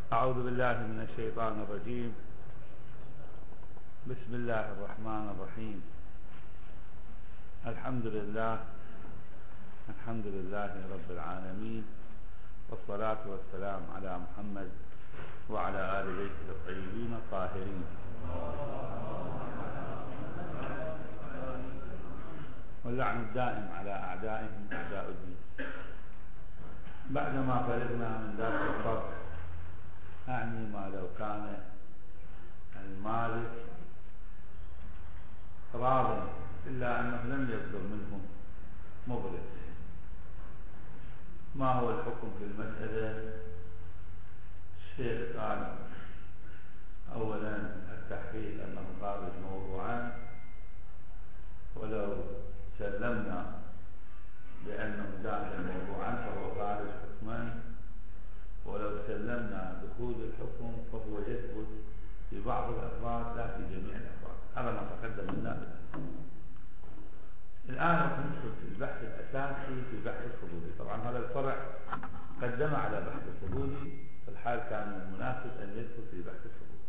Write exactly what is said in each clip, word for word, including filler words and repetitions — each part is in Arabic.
أعوذ بالله من الشيطان الرجيم. بسم الله الرحمن الرحيم. الحمد لله الحمد لله رب العالمين، والصلاة والسلام على محمد وعلى آل بيته الطيبين الطاهرين، واللعن الدائم على أعدائهم أعداء الدين. بعدما فرغنا من درس الفرق، أعني ما لو كان المالك راض إلا أنه لم يصدر منه مبرد، ما هو الحكم في المسألة؟ الشيخ قال أولا التحقيق أنه خارج موضوعا، ولو سلمنا بأنه داخل موضوعا فهو خارج حكما، ولو سلمنا دخول الحكم فهو يثبت في بعض الأفراد لا في جميع الأفراد. هذا ما تقدم لنا بالأمس. الآن راح ندخل في البحث الأساسي في بحث الفضولي. طبعا هذا الفرع قدم على بحث الفضولي، في الحال كان من المناسب أن يدخل في بحث الفضولي.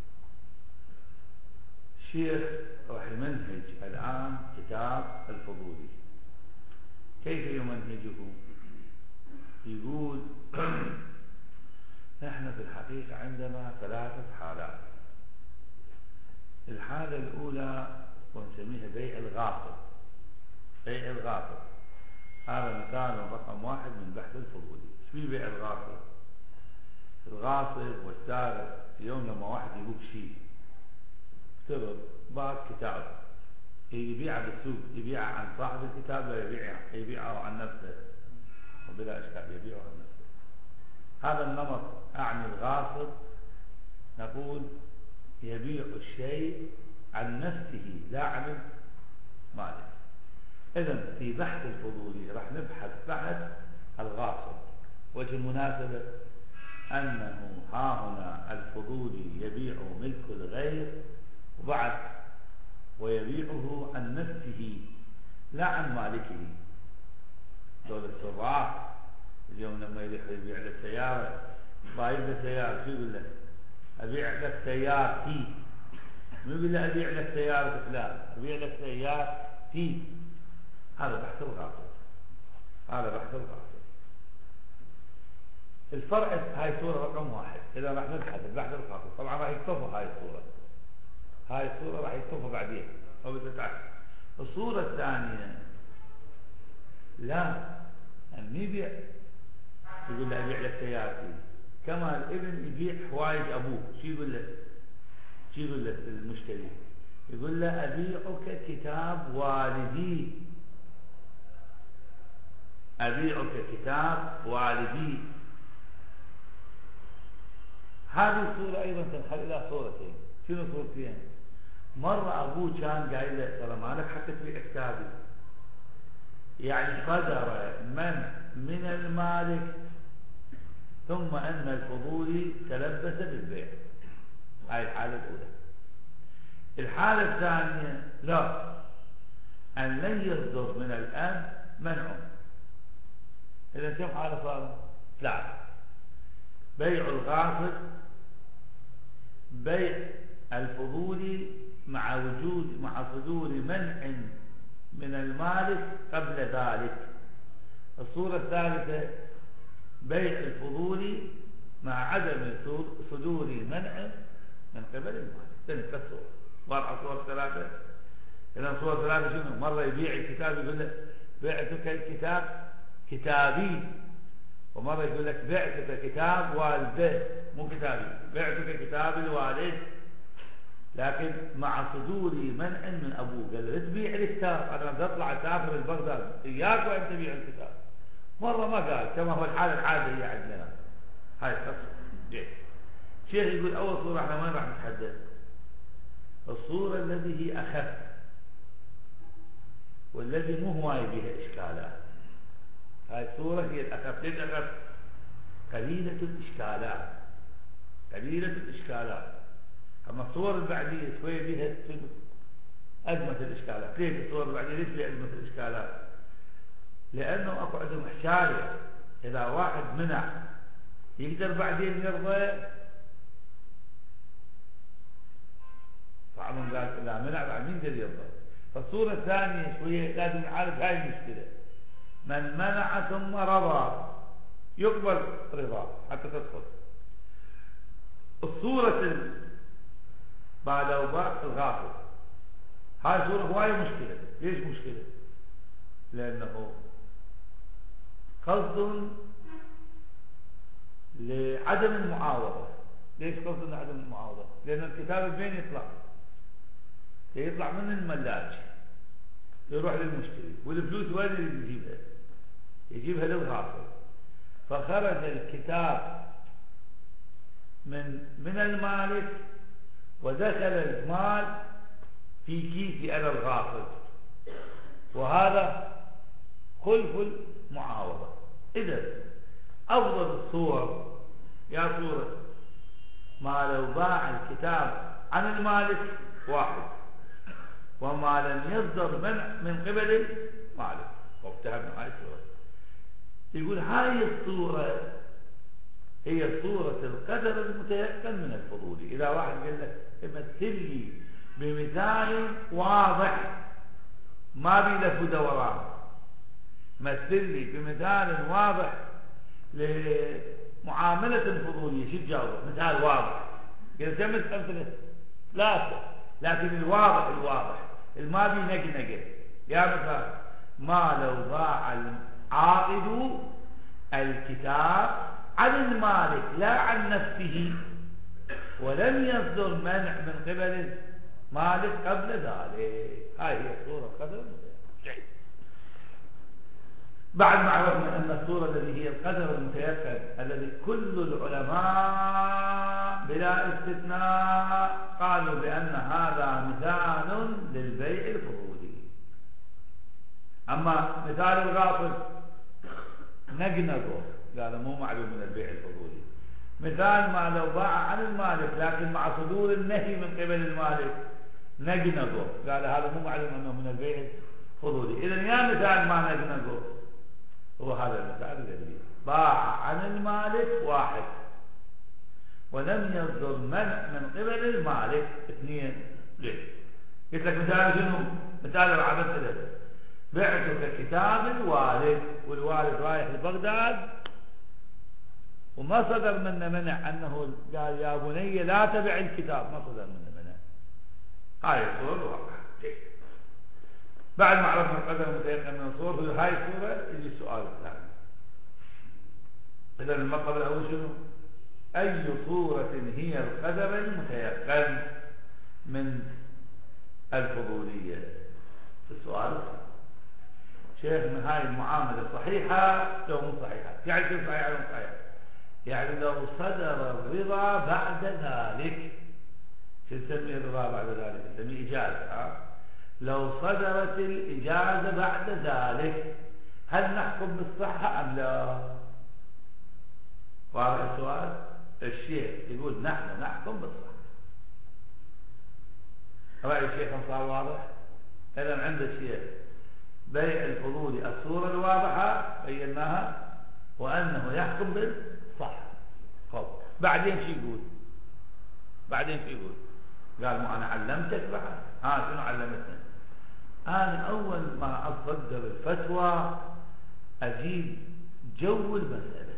الشيخ راح يمنهج الآن كتاب الفضولي. كيف يمنهجه؟ يقول نحن في الحقيقة عندنا ثلاثة حالات. الحالة الأولى ونسميها بيع الغاصب. بيع الغاصب هذا مثال رقم واحد من بحث الفضولي. ايش بيع الغاصب؟ الغاصب والسارق يوم لما واحد يبوك شيء، افترض باك كتاب يبيعه بالسوق، يبيعه عن صاحب الكتاب لا يبيعه، يبيعه عن نفسه وبلا اشكال يبيعه عن نفسه. هذا النمط أعني الغاصب، نقول يبيع الشيء عن نفسه لا عن ماله. إذن في بحث الفضولي راح نبحث بحث الغاصب. وجه المناسبة أنه ها هنا الفضولي يبيع ملك الغير وبعد ويبيعه عن نفسه لا عن مالكه. دول السراق اليوم لما يروح يبيع له سيارة، بايع له سيارة، شو يقول له؟ أبيع لك سيارتي، مو يقول له أبيع لك سيارة فلان، أبيع لك سيارتي. هذا بحث الغاصب، هذا بحث الغاصب. الفرع هاي صورة رقم واحد. إذا راح نبحث البحث الغاصب طبعا راح يكتفوا هاي الصورة، هاي الصورة راح يكتفوا بعدين أو بتتعب. الصورة الثانية لا، أن يبيع يقول له أبيع لك سيارتي، كما الابن يبيع حوايج أبوه، شو يقول له؟ شو يقول له المشتري؟ يقول له أبيعك كتاب والدي، أبيعك كتاب والدي. هذه الصورة أيضا تنحل إلى صورتين. شنو صورتين؟ مرة أبوه كان قايل له ترى مالك حتى تبيع كتابي، يعني قدر منع من المالك، ثم أن الفضولي تلبس بالبيع. هاي الحالة الأولى. الحالة الثانية لا، أن لن يصدر من الآن منعه. إذا كم حالة صار؟ لا، بيع الغاصب، بيع الفضولي مع وجود مع صدور منع من المالك قبل ذلك. الصورة الثالثة بيع الفضولي مع عدم صدور منع من قبل المالك. تلك الصورة واضحة. صور ثلاثة. إذا صور ثلاثة شنو؟ مرة يبيع الكتاب يقول لك بعتك الكتاب كتابي، ومرة يقول لك بعتك كتاب والده، مو كتابي، بعتك كتاب الوالد، لكن مع صدور منع من أبوه. قال له تبيع الكتاب، أنا بطلع أسافر البغداد، إياك وأن تبيع الكتاب. مرة ما قال، كما هو الحالة العادية عندنا. هاي القصة. جيد. الشيخ يقول أول صورة احنا وين راح نتحدث؟ الصورة التي هي أخف، والذي مو هواي بها إشكالات. هاي الصورة هي الأخف. ليش أخف؟ قليلة الإشكالات، قليلة الإشكالات. أما الصور البعدية شوية بها أزمة الإشكالات. ليش الصور البعدية ليش بها أزمة الإشكالات؟ لأنه أكو عندهم إحشارية. إذا واحد منع يقدر بعدين يرضى بعضهم قال لا منع بعد مين قدر يضبط. فالصورة الثانية شوية لازم نعرف هاي المشكلة، من منع ثم رضى يقبل رضا حتى تدخل. الصورة بعد وباع الغافل هاي صورة هواية مشكلة. ليش مشكلة؟ لأنه قصد لعدم المعاوضة. ليش قصد لعدم المعاوضة؟ لأن الكتاب بين يطلع يطلع من الملاك يروح للمشتري، والفلوس وين اللي يجيبها؟ يجيبها للغافل. فخرج الكتاب من من المالك ودخل المال في كيسي أنا الغافل، وهذا خلف المعاوضة. إذا أفضل الصور يا صورة ما لو باع الكتاب عن المالك واحد، وما لم يصدر منع من قبل المالك وابتهمنا هاي الصورة. يقول هاي الصورة هي صورة القدر المتيقن من الفضولي. إذا واحد قال لك امثل لي بمثال واضح ما بي لف ودوران، مثل لي بمثال واضح لمعاملة الفضولية، شو تجاوبه؟ مثال واضح. إذا كملت أمثلة لا، لكن الواضح الواضح الما بي نقنقة. يا مثال ما لو باع العاقد الكتاب عن المالك لا عن نفسه ولم يصدر منع من قبل المالك قبل ذلك. هاي هي صورة قدر. بعد ما عرفنا أن الصورة التي هي القدر المتيقن الذي كل العلماء بلا استثناء قالوا بأن هذا مثال للبيع الفضولي. أما مثال الغافل نقنقه، قال مو معلوم من البيع الفضولي. مثال ما لو باع عن المالك لكن مع صدور النهي من قبل المالك نقنقه، قال هذا مو معلوم أنه من البيع الفضولي. إذن يا مثال ما نقنقه هو هذا المثال الذي باع عن المالك واحد ولم يصدر منع من قبل المالك اثنين. ليش؟ قلت لك مثال شنو؟ مثال العبد ثلاثة. بعتك كتاب الوالد، والوالد رايح لبغداد وما صدر منه منع أنه قال يا بني لا تبع الكتاب، ما صدر منه منع. هاي الصورة الواقع. بعد ما عرفنا القدر المتيقن من الصور، هاي الصورة يجي السؤال الثاني. إذا المطلب الأول شنو؟ أي صورة هي القدر المتيقن من الفضولية؟ السؤال الثاني شيخ من هاي المعاملة صحيحة لو مو صحيحة؟ يعني كيف صحيحة لو مو صحيحة؟ يعني لو صدر الرضا بعد ذلك، شو نسميه الرضا بعد ذلك؟ نسميه إجازة. ها؟ لو صدرت الإجازة بعد ذلك هل نحكم بالصحة أم لا؟ واضح السؤال؟ الشيخ يقول نحن نحكم بالصحة. رأي الشيخ صار واضح؟ إذن عند الشيخ بيع الفضول الصورة الواضحة بيناها وأنه يحكم بالصحة. خب بعدين شو يقول؟ بعدين شو يقول؟ قال ما أنا علمتك بعد. ها شنو علمتنا؟ أنا أول ما أصدر الفتوى أجيب جو المسألة،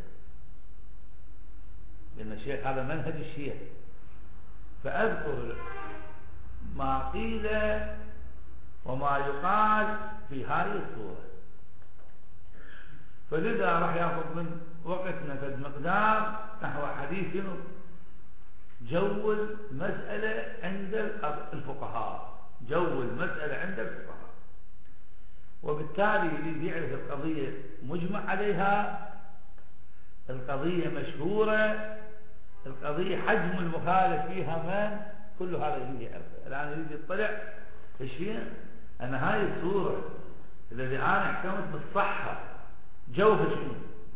لأن الشيخ هذا منهج الشيخ، فأذكر ما قيل وما يقال في هذه الصورة. فلذا راح ياخذ من وقتنا في المقدار نحو حديث جو المسألة عند الفقهاء، جو المسألة عند الفقهاء. وبالتالي يريد يعرف القضية مجمع عليها، القضية مشهورة، القضية حجم المخالف فيها من، كل هذا يريد يعرفه. الآن يريد يطلع الشيء أن هذه الصورة الذي أنا احكمت بالصحة جوها شنو؟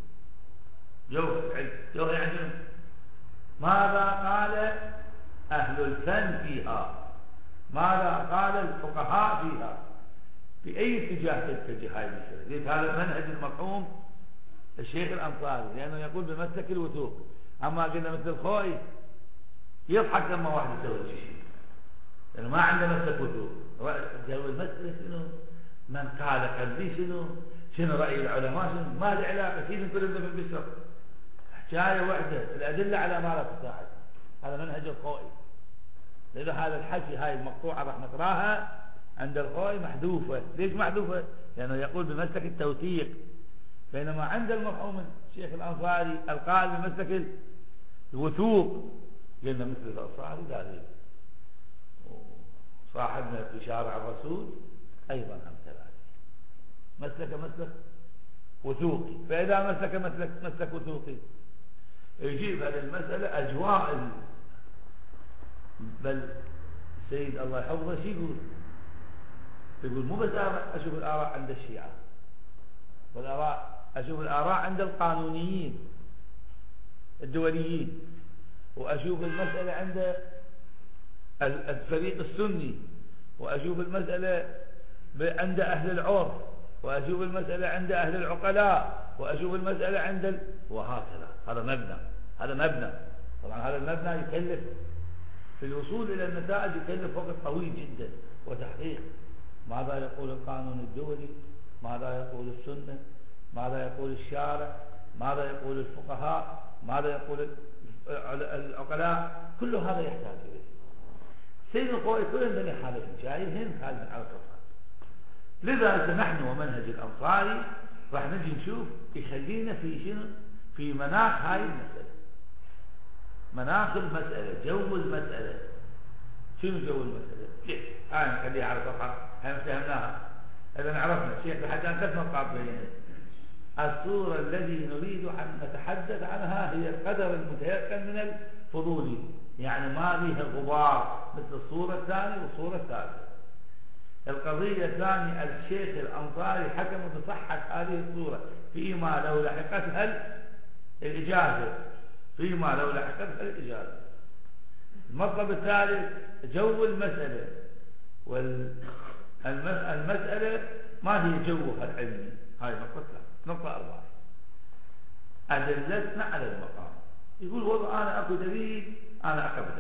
جوها جوها يعني شنو؟ ماذا قال أهل الفن فيها؟ ماذا قال الفقهاء فيها؟ في أي اتجاه تتجه هذه المسألة؟ ليس هذا منهج المرحوم الشيخ الأنصاري، لأنه يقول بمسلك الوثوق. أما قلنا مثل الخوي يضحك لما واحد يسوي شيء، لأنه ما عنده مسلك وثوق. جو المسألة شنو؟ من قال قبلي شنو؟ شنو رأي العلماء شنو؟ ما له علاقة كيف كلنا في البشر. حكاية واحدة، الأدلة على ما لا تساعد. هذا منهج الخوئي. لذا هذا الحكي هاي المقطوعة راح نقراها عند الخوئي محذوفة. ليش محذوفة؟ لأنه يقول بمسلك التوثيق، بينما عند المرحوم الشيخ الأنصاري القائل بمسلك الوثوق. قلنا مثل الأنصاري ذلك صاحبنا في شارع الرسول أيضا هم كذلك مسلك مسلك وثوقي. فإذا مسلك مسلك مسلك وثوقي يجيب هذه المسألة أجواء. بل سيد الله يحفظه شو يقول؟ يقول مو بس أشوف الآراء عند الشيعة، والآراء أشوف الآراء عند القانونيين الدوليين، وأشوف المسألة عند الفريق السني، وأشوف المسألة عند أهل العرف، وأشوف المسألة عند أهل العقلاء، وأشوف المسألة عند ال... وهكذا. هذا مبنى، هذا مبنى. طبعا هذا المبنى يكلف في الوصول إلى النتائج، يكلف وقت طويل جدا وتحقيق. ماذا يقول القانون الدولي؟ ماذا يقول السنة؟ ماذا يقول الشارع؟ ماذا يقول الفقهاء؟ ماذا يقول العقلاء؟ كل هذا يحتاج إليه. سيد الخوئي كل عندنا حالة جاي هن خالد على الصفحة. لذا نحن ومنهج الأنصاري راح نجي نشوف يخلينا في شنو؟ في مناخ هاي المسألة، مناخ المسألة، جو المسألة. شنو جو المسألة؟ كيف؟ هاي نخليها على صفحة، هاي فهمناها. إذا عرفنا الشيخ لحد أن ثلاث نقاط بيننا. الصورة الذي نريد أن نتحدث عنها هي القدر المتيقن من الفضولي، يعني ما فيها غبار مثل الصورة الثانية والصورة الثالثة. القضية الثانية الشيخ الأنصاري حكم بصحة هذه الصورة فيما لو لحقتها الإجازة، فيما لو لحقتها الإجازة. المطلب الثالث جو المسألة، والمسألة ما هي جوها العلمي. هاي نقطة. نقطة أربعة أدلتنا على المقام. يقول والله أنا أكو دليل أنا أقبله،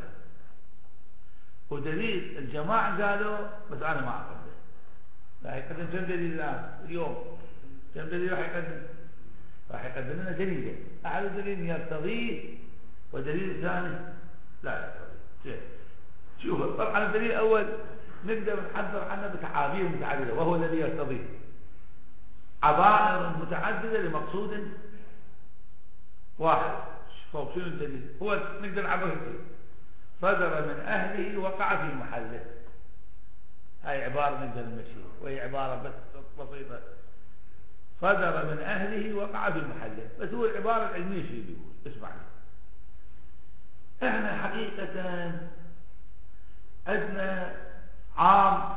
ودليل الجماعة قالوا بس أنا ما أقبله. راح يقدم كم دليل الآن اليوم؟ كم دليل راح يقدم؟ راح يقدم لنا دليلين. أحد دليل يرتضيه، ودليل ثاني لا يرتضيه. شوف طبعا الدليل الأول نقدر نحضر عنه بتعابير متعددة، وهو الذي يرتضيه عبائر متعددة لمقصود واحد. فوق شنو الدليل؟ هو نقدر نعبر فيه صدر من أهله وقع في محله. هاي عبارة نقدر نمشي، وهي عبارة بس بسيطة. صدر من أهله وقع في محله، بس هو العبارة العلمية شيء بيقول. اسمع لي، احنا حقيقة عندنا عام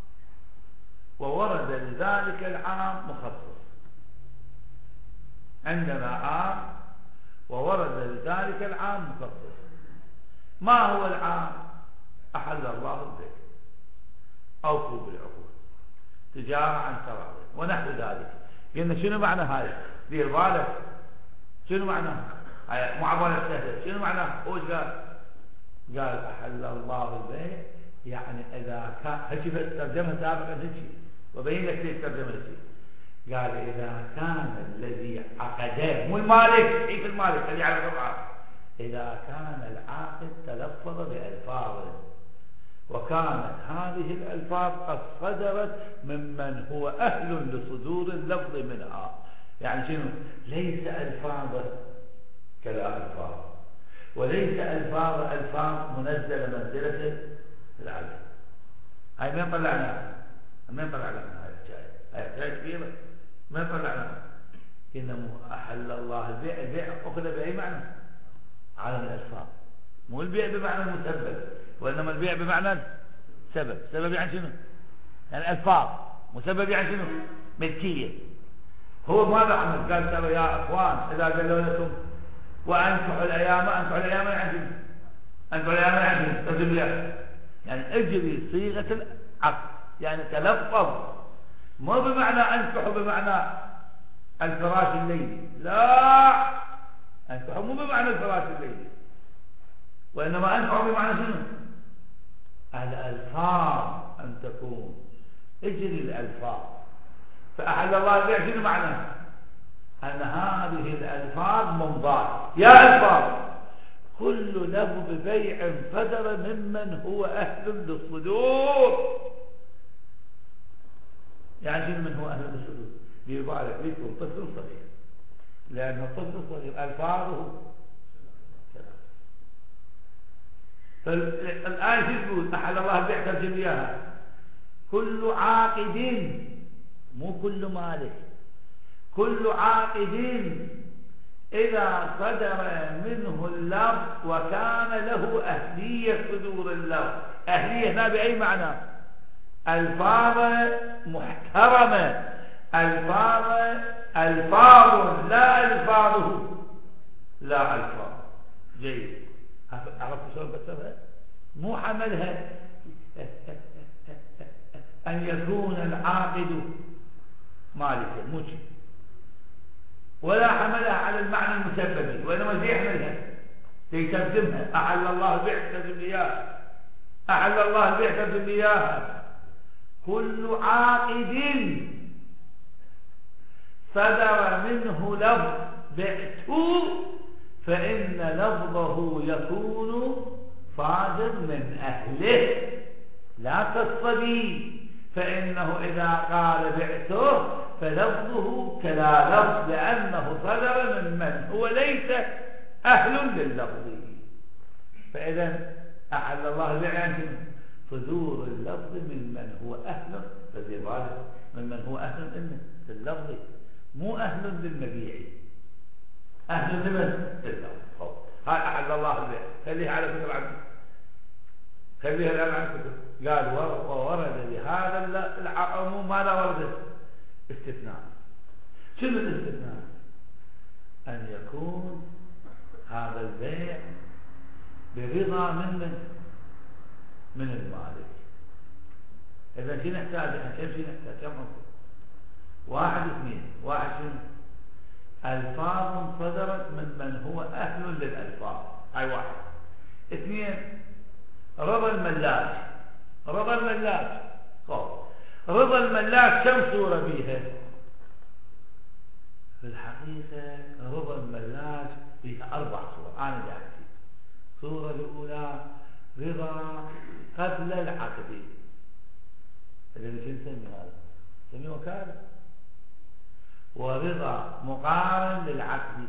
وورد لذلك العام مخصص. عندنا عام وورد لذلك العام مخصص. ما هو العام؟ أحل الله البيع، أوفوا بالعقود، تجارة عن تراض ونحو ذلك. قلنا شنو معنى هذا؟ دير بالك شنو معناه؟ معضلة سهلة. شنو معناه؟ هو قال قال أحل الله البيع، يعني إذا كان هيك ترجمة سابقا هيك، وبين لك ليش ترجمة هيك. قال إذا كان الذي عقده مو المالك، كيف المالك اللي على الربع، إذا كان العاقد تلفظ بألفاظ وكانت هذه الألفاظ قد صدرت ممن هو أهل لصدور اللفظ منها. يعني شنو؟ ليس ألفاظ كلا ألفاظ، وليس ألفاظ ألفاظ منزلة منزلة العدل. هاي من طلعناها؟ من طلعناها؟ هاي الحكاية، هاي حكاية كبيرة. من طلعناها؟ إنما أحل الله البيع. البيع أخذ بأي معنى؟ على الألفاظ، مو البيع بمعنى المسبب، وإنما البيع بمعنى سبب. سبب يعني شنو؟ يعني ألفاظ. مسبب يعني شنو؟ ملكية. هو ماذا عمل؟ قال ترى يا أخوان إذا قالوا لكم وأنكحوا الأيام، أنكحوا الأيام يعني شنو؟ أنكحوا الأيام يعني شنو؟ ترجم لي يعني اجري صيغة العقد، يعني تلفظ، مو بمعنى أنكحوا بمعنى الفراش الليلي، لا، أنكحوا مو بمعنى الفراش الليلي، وإنما أنكحوا بمعنى شنو؟ الألفاظ أن تكون اجري الألفاظ. فأحل الله البيع شنو معناه؟ أن هذه الألفاظ ممضاة. يا ألفاظ كل لفظ بيع صدر ممن هو أهل للصدور. يعني شنو من هو أهل للصدور؟ بيبارك بيكون طفل صغير، لأن الطفل الصغير ألفاظه فالآية تقول أحل الله البيع ترجم إياها كل عاقد، مو كل مالك، كل عاقد إذا صدر منه اللفظ وكان له أهلية صدور اللفظ. أهلية هنا بأي معنى؟ ألفاظ محترمة، ألفاظ ألفاظ لا ألفاظه لا ألفاظ. جيد، عرفت شلون بسرها؟ مو حملها أن يكون العاقد مالكا، مو شيء، ولا حملها على المعنى المسببي، وإنما زي يحملها يترجمها. أحل الله البيع ترجم إياها، أحل الله البيع ترجم إياها كل عاقد صدر منه لفظ بعته فإن لفظه يكون صادر من أهله لا كالصبي، فإنه إذا قال بعته فلفظه كلا لفظ لأنه صدر من من هو ليس أهل لللفظ. فإذا أحل الله البيع صدور اللفظ من من هو أهل، فذي بالك من من هو أهل إنه لللفظ، مو أهل للمبيع، أهل لمن؟ لللفظ. هاي أحل الله البيع، خليها على فكرة عبد، خليها الآن عن فكرة. قال ورد لهذا العموم ماذا ورد؟ استثناء. شنو الاستثناء؟ أن يكون هذا البيع برضا من من؟ من المالك. إذا شنو نحتاج؟ احنا كم شنو نحتاج؟ كم عنصر؟ واحد اثنين. واحد شنو؟ ألفاظ صدرت من من هو أهل للألفاظ، هاي واحد. اثنين رضا الملاك. رضا الملاك قول رضا الملاك كم صورة بيها؟ في الحقيقة رضا الملاك فيها أربع صور. أنا اللي أحكي. الصورة الأولى رضا قبل العقد، اللي شو نسمي هذا؟ نسميه وكالة. ورضا مقارن للعقد،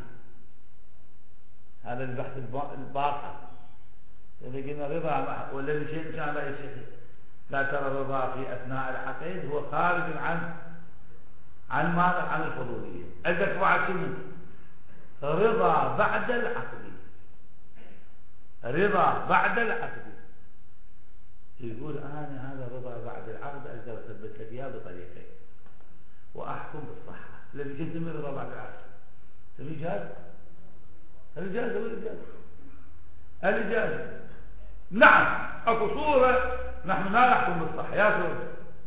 هذا البحث الباطل. اللي قلنا رضا والذي شيء كان لا يشهد، لا ترى الرضا في أثناء العقد هو خارج عن عن ماذا؟ عن الفضولية. عندك واحد شنو؟ رضا بعد العقد. رضا بعد العقد يقول أنا هذا رضا بعد العقد أقدر أثبت لك إياه بطريقين وأحكم بالصحة. الذي شنو يسميه رضا بعد العقد؟ تسميه جاز؟ هل جاز ولا جاز؟ هل جاز؟ نعم اكو صورة نحن لا نحكم بالصحة. يا صورة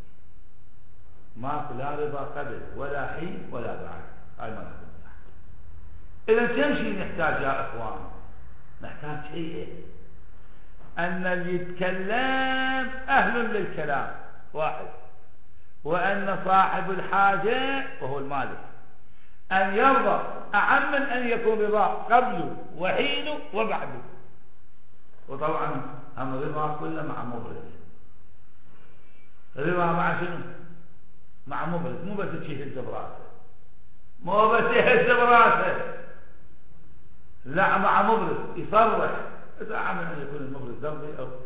ماكو لا رضا قبل ولا حين ولا بعد، هاي ما نحكم بالصحة. إذا كم شيء نحتاج يا إخوان؟ نحتاج شيء أن اللي يتكلم أهل للكلام واحد، وأن صاحب الحاجة وهو المالك أن يرضى أعم من أن يكون رضا قبله وحينه وبعده. وطبعا هم رضا كله مع مبرز. رضا مع شنو؟ مع مبرز، مو بس تشيه الزبراسة، مو بس يهز براسه، لا مع مبرز يصرح. إذا عمل أن يكون المبرز ضربي أو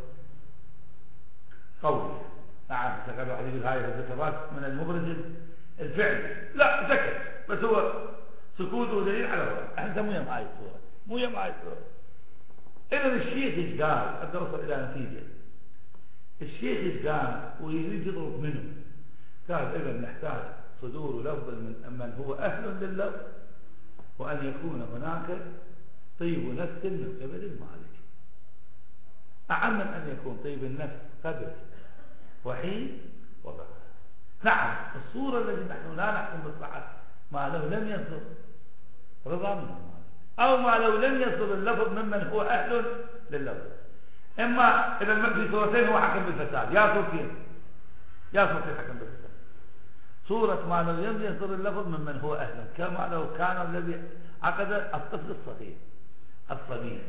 قولي. نعم تقول واحد يقول هاي الذكرات من المبرز الفعلي، لا سكت بس هو سكوته دليل على الرأي. احنا مو يم هاي الصورة، مو يم هاي الصورة. إذا الشيخ ايش قال؟ أقدر أوصل إلى نتيجة. الشيخ ايش قال ويريد يضرب منه؟ قال إذا نحتاج صدور لفظ من من هو أهل لللفظ، وأن يكون هناك طيب نفس من قبل المالك، أعم من أن يكون طيب النفس قبل وحين وبعد. نعم الصورة التي نحن لا نحكم بالصحة ما لو لم يصدر رضا من المالك، أو ما لو لم يصدر اللفظ ممن هو أهل لللفظ. إما إذا في صورتين هو حكم بالفساد، يا صورتين يا صورتين حكم بالفساد. صورة ما لو لم يصدر اللفظ ممن هو أهلا، كما لو كان الذي عقد الطفل الصغير الصغير،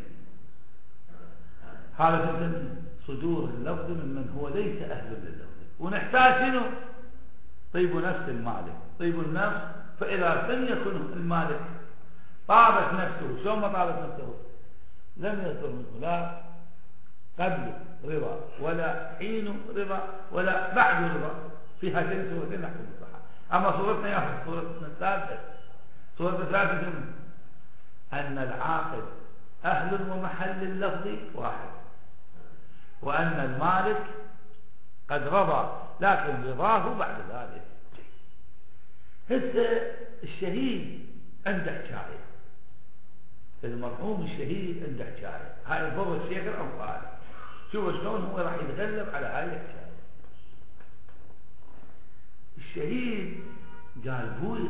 هذا تسمى صدور اللفظ ممن هو ليس أهل لللفظ. ونحتاج شنو؟ طيب نفس المالك، طيب النفس. فإذا لم يكن المالك طابت نفسه، شو ما طابت نفسه لم يصدر منه لا قبل رضا ولا حين رضا ولا بعد رضا. في هاتين الصورتين نحكم بالصحة. أما صورتنا يا صورتنا الثالثة، صورة الثالثة شنو؟ أن العاقد أهل ومحل اللفظ واحد، وأن المالك قد رضى لكن رضاه بعد ذلك. هسه الشهيد عنده حكاية، المرحوم الشهيد عنده حكاية، هاي الضوء الشيخ الأنصاري. شوف شلون هو راح يتغلب على هاي الحكاية. الشهيد قال بوي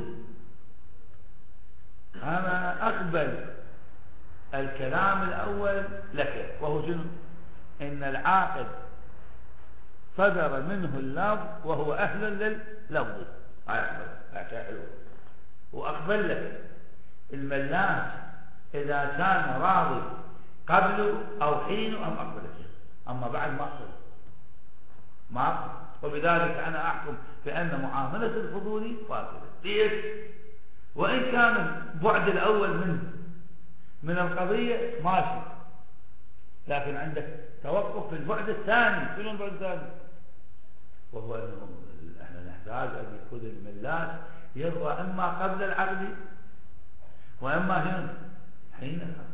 أنا أقبل الكلام الأول لك، وهو شنو؟ إن العاقد صدر منه اللفظ وهو أهل لللفظ. هاي أقبل، هاي حلوة. وأقبل لك الملاس إذا كان راضي قبله أو حينه أم أقبل لك، أما بعد ما أقبل ما أقبل. وبذلك أنا أحكم بأن معاملة الفضولي فاسدة. ليش؟ وإن كان البعد الأول منه من القضية ماشي، لكن عندك توقف في البعد الثاني. شنو البعد الثاني؟ وهو أنه احنا نحتاج أن يكون الملاك يرضى إما قبل العقد وإما هنا حين العقد،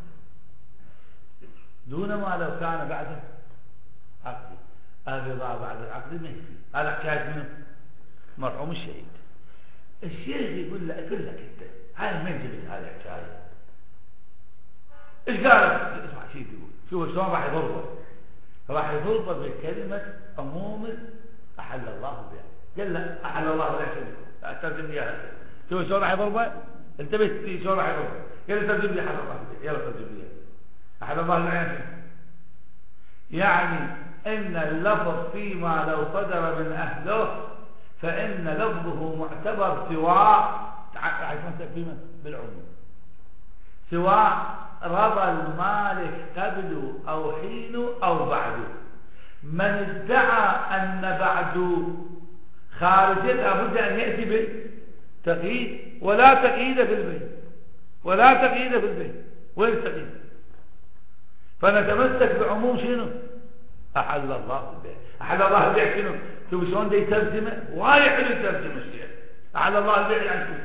دون ما لو كان بعد عقد. الرضا بعد العقد ما يكفي. هذا حكاية منه مرحوم الشهيد. الشيخ يقول له أقول لك أنت هاي من جبت هذه الحكاية؟ إيش قالت؟ اسمع شيء يقول. شوف شلون راح يضربه، راح يضربه بكلمة عموم أحل الله بها. قال له أحل الله بها شنو؟ ترجم لي هذا. شوف شلون راح يضربه؟ انتبه شلون راح يضربه. قال له ترجم لي أحل الله بها. يلا ترجم لي أحل الله بها. يعني إن اللفظ فيما لو صدر من أهله فإن لفظه معتبر سواء بالعموم، سواء رضى المالك قبله أو حينه أو بعده. من ادعى أن بعده خارجه لابد أن يأتي بالتقييد، ولا تقييد في البيت، ولا تقييد في البيت. وين التقييد؟ فنتمسك بعموم شنو؟ أحل الله البيع. أحل الله البيع شنو؟ شوف شلون ده يترجمه، وايد حلو يترجم الشيء. أحل الله البيع يعني شو؟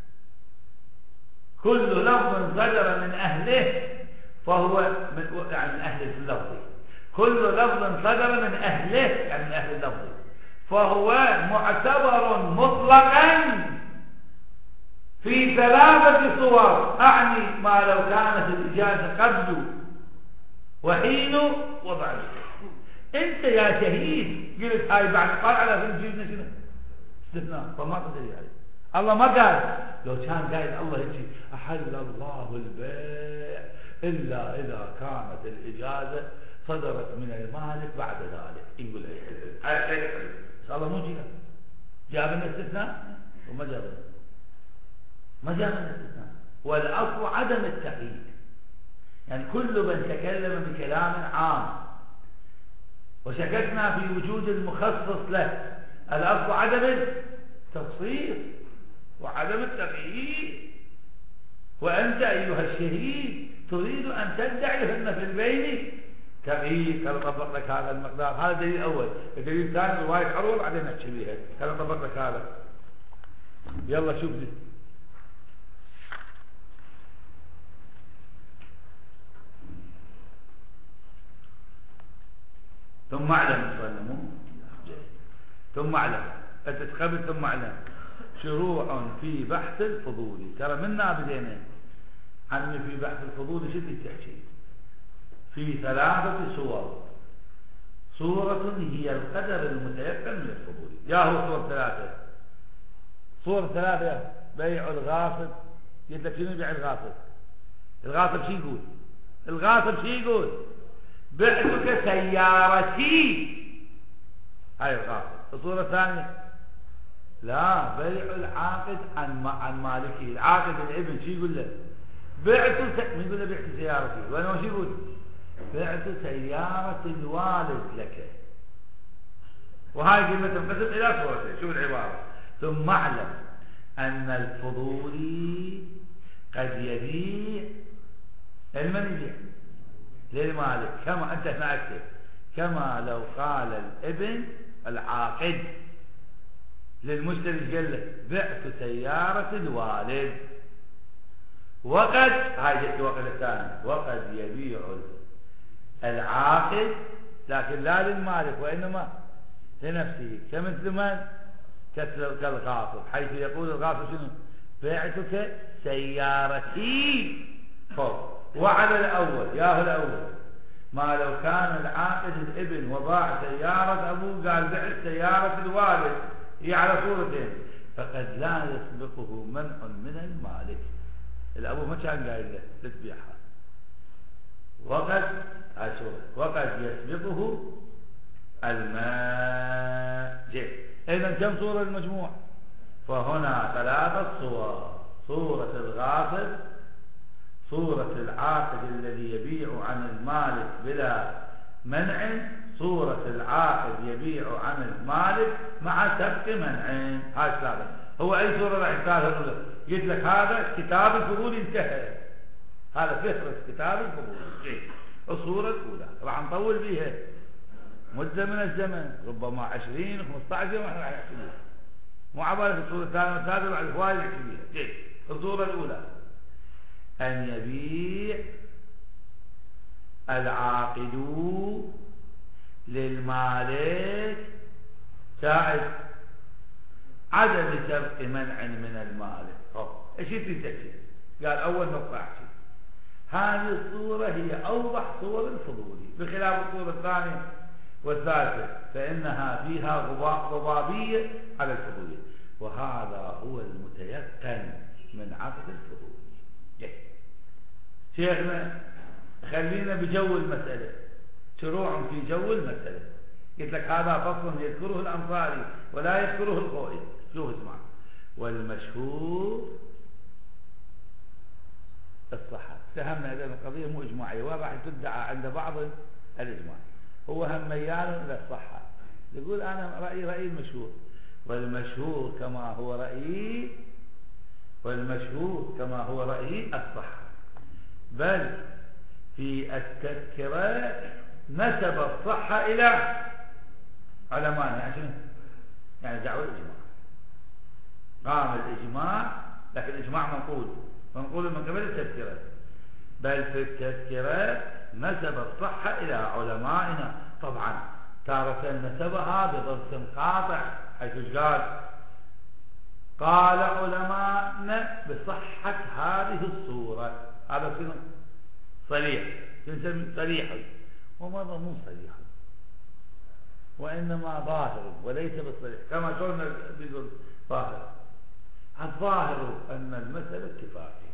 كل لفظ صدر من أهله فهو من يعني من أهل اللفظ. كل لفظ صدر من أهله يعني من أهل اللفظ فهو معتبر مطلقا في ثلاثة صور. أعني ما لو كانت الإجازة قبله وحينه وبعده. انت يا شهيد قلت هاي بعد قال على فين جيبنا شنو استثناء، فما تدري عليه. الله ما قال. لو كان قايل الله يجي أحل الله البيع إلا إذا كانت الإجازة صدرت من المالك بعد ذلك، يقول هاي شيء حلو. بس الله مو جينا جاب لنا استثناء وما جاب لنا ما جاب لنا استثناء. والأصل عدم التقييد. يعني كل من تكلم بكلام عام وشككنا في وجود المخصص له، الأصل عدم التخصيص وعدم التقييد. وأنت أيها الشهيد تريد أن تدعي لأن في البين تقييد. كان طبق لك هذا المقدار. هذا دليل أول. الدليل الثاني رواية عروة بعدين نحكي بها. كان طبق لك هذا. يلا شوف دي. ثم اعلم ثم اعلم اتتقبل ثم اعلم شروع في بحث الفضولي. ترى منا بدينا عن في بحث الفضولي شد التحكي في ثلاثة صور. صورة هي القدر المتيقن من الفضولي. يا هو صور ثلاثة. صور ثلاثة بيع الغاصب. قلت لك شنو بيع الغاصب؟ الغاصب شو يقول؟ الغاصب شو يقول؟ بعتك سيارتي، هاي الغاصب. الصورة الثانية لا، بيع العاقد عن عن مالكه. العاقد الابن شو يقول له؟ بعت س... من يقول له بعت سيارتي، وانا شو يقول؟ بعت سيارة الوالد لك. وهاي قيمة تنقسم إلى صورتين. شوف العبارة: ثم اعلم أن الفضولي قد يبيع، المن يبيع للمالك، كما أنت هنا أكتب، كما لو قال الابن العاقد للمشتري قال له بعت سيارة الوالد، وقد هاي جت وقد الثاني، وقد يبيع العاقد لكن لا للمالك وإنما لنفسه، كمثل من؟ كالغاصب، حيث يقول الغاصب شنو؟ بعتك سيارتي فوق. وعلى الأول ياهو الأول ما لو كان العاقد الابن وباع سيارة أبوه قال بعت سيارة الوالد، هي على صورتين، فقد لا يسبقه منع من المالك. الأبو ما كان قايل له تتبيعها، وقد أشوف وقد يسبقه الماء. إذن كم صورة المجموع؟ فهنا ثلاثة صور: صورة الغاصب، صورة العاقد الذي يبيع عن المالك بلا منع، صورة العاقد يبيع عن المالك مع سبق منع. هاي ثلاثة. هو أي صورة راح يختارها؟ قلت لك هذا كتاب الفضول انتهى، هذا فهرس كتاب الفضول. الصورة الأولى راح نطول بيها مدة من الزمن، ربما عشرين خمسة عشر يوم احنا راح نحكي بيها، مو عبالة الصورة الثانية والثالثة بعد الفوائد نحكي بيها. الصورة الأولى أن يبيع العاقد للمالك ساعد عدم سبق منع من المالك. ايش تنتهي؟ قال أول نقطة أحكي هذه الصورة هي أوضح صور الفضولي، بخلاف الصورة الثانية والثالثة فإنها فيها غضابية على الفضولي، وهذا هو المتيقن من عقد الفضولي. شيخنا خلينا بجو المسألة، شروع في جو المسألة. قلت لك هذا فصل يذكره الأنصاري ولا يذكره الخوئي. شوف اسمع: والمشهور الصحة. فهمنا إذا القضية مو إجماعية، وراح تدعى عند بعض الإجماع، هو هم ميال إلى الصحة، يقول أنا رأيي رأي المشهور، والمشهور كما هو رأيي والمشهور كما هو رأيي الصحة. بل في التذكرة نسب الصحة إلى علماء، عشان يعني دعوة الإجماع، قام الإجماع، لكن الإجماع منقول منقول من قبل التذكرة. بل في التذكرة نسب الصحة إلى علمائنا، طبعا تارة نسبها بضبط قاطع، حيث قال قال علماءنا بصحة هذه الصورة، هذا شنو؟ صريح، يسمى صريحا، ومرة مو صريحا وإنما ظاهر وليس بالصريح، كما قلنا بيقول ظاهر. الظاهر أن المسألة اتفاقية،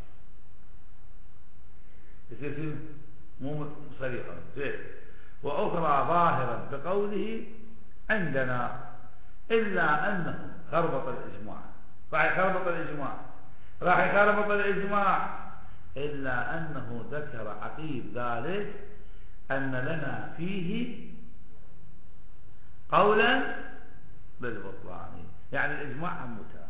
يصير مو صريحا. وأخرى ظاهرا بقوله عندنا، إلا أنه خربط الإجماع، راح يخربط الإجماع راح يخربط الإجماع إلا أنه ذكر عقيب ذلك أن لنا فيه قولا بالبطلان، يعني الإجماع متى.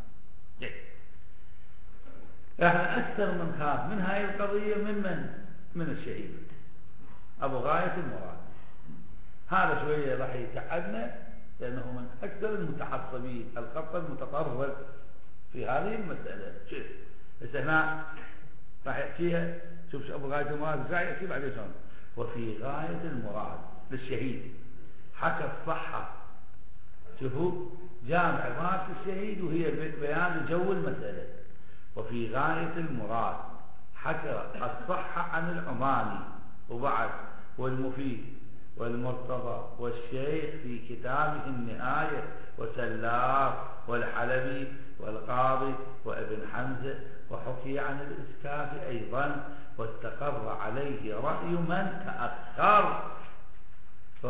احنا أكثر من خاف من هاي القضية من من من الشهيد أبو غاية المراد. هذا شوية راح يتعبنا لأنه من أكثر المتعصبين، الخط المتطرف في هذه المسألة. شوف هنا راح يحكيها، شوف أبو غاية المراد راح يحكي بعدين شلون. وفي غاية المراد للشهيد حكى الصحة، شوفوا جامع غاية الشهيد وهي بيان جو المسألة. وفي غاية المراد حكى الصحة عن العماني وبعد والمفيد والمرتضى والشيخ في كتابه النهاية وسلاف والحلبي والقاضي وابن حمزة، وحكي عن الإسكاف أيضا، واستقر عليه رأي من تأخر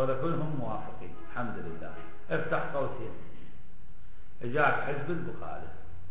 هذا كلهم موافقين الحمد لله. افتح قوسين، اجاك حزب البخاري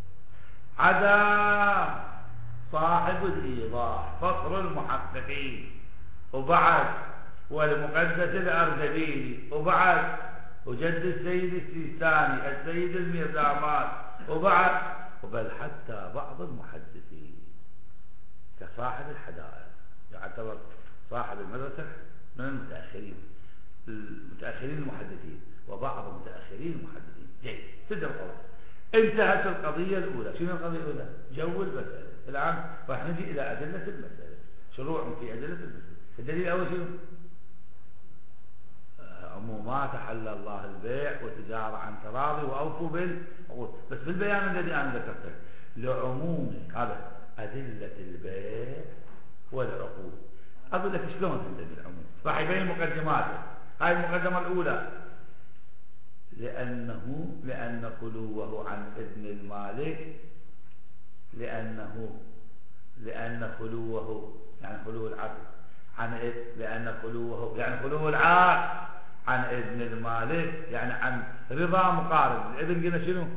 عدا صاحب الإيضاح فصل المحققين، وبعد والمقدس الأردبيلي، وبعد وجد السيد السيستاني السيد الميرزامات، وبعد وبل حتى بعض المحدثين كصاحب الحدائق يعتبر صاحب المدرسة من المتأخرين المتأخرين المحدثين، وبعض المتأخرين المحدثين. جيد، تدر القضية. انتهت القضية الأولى. شنو القضية الأولى؟ جو المسألة. الآن راح نجي إلى أدلة المسألة، شروع في أدلة المسألة. الدليل الأول شنو؟ عمومات أحل الله البيع والتجارة عن تراضي وأوفوا بالعقود. بس بالبيان الذي أنا ذكرته لعموم هذا أدلة البيع والعقود. أقول لك شلون تندل العموم؟ راح يبين مقدماته. هاي المقدمة الأولى، لأنه لأن خلوه عن إذن المالك، لأنه لأن خلوه يعني خلو العقد عن إذن، لأن خلوه يعني خلو العقد عن إذن المالك يعني عن رضا مقارن. الإذن قلنا شنو؟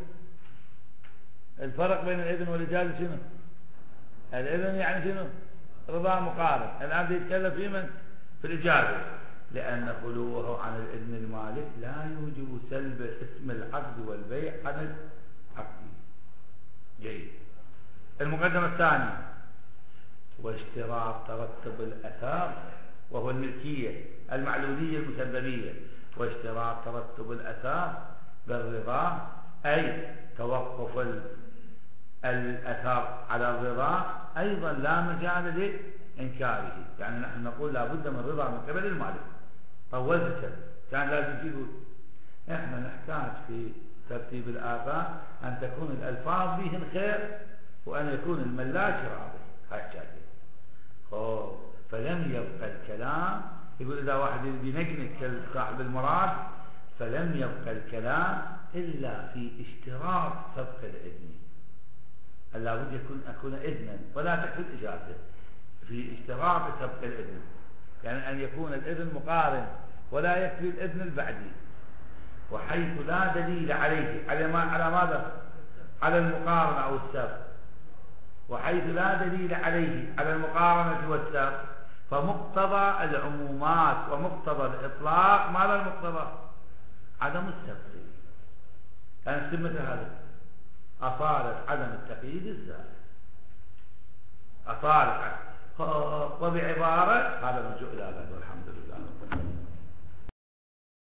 الفرق بين الإذن والإجازة شنو؟ الإذن يعني شنو؟ رضا مقارن. الآن بيتكلم في من؟ في الإجازة. لأن خلوه عن الإذن المالك لا يوجب سلب اسم العقد والبيع عن العقد. جيد. المقدمة الثانية، واشتراط ترتب الأثار وهو الملكية المعلولية المسببية، واشتراط ترتب الأثار بالرضا أي توقف الأثار على الرضا أيضا لا مجال لإنكاره. يعني نحن نقول لا بد من رضا من قبل المالك. طولت الشرط كان لازم يقول احنا نحتاج في ترتيب الآثار أن تكون الألفاظ فيهن خير وأن يكون الملاك راضي. هاي الشاكل. فلم يبقى الكلام، يقول إذا واحد ينقنق صاحب المراد، فلم يبقى الكلام إلا في اشتراط سبق الإذن. لا بد يكون أكون إذنا ولا تكفي الإجازة، في اشتراط سبق الإذن يعني أن يكون الإذن مقارن ولا يكفي الإذن البعدي. وحيث لا دليل عليه على ما على ماذا؟ على المقارنة أو السبق. وحيث لا دليل عليه على المقارنة والسبق فمقتضى العمومات ومقتضى الإطلاق ماذا المقتضى؟ عدم السبق. كانت سمة هذا أصالت عدم التقييد الزائد، أصالت. وبعبارة هذا مرجو إلى الله والحمد لله.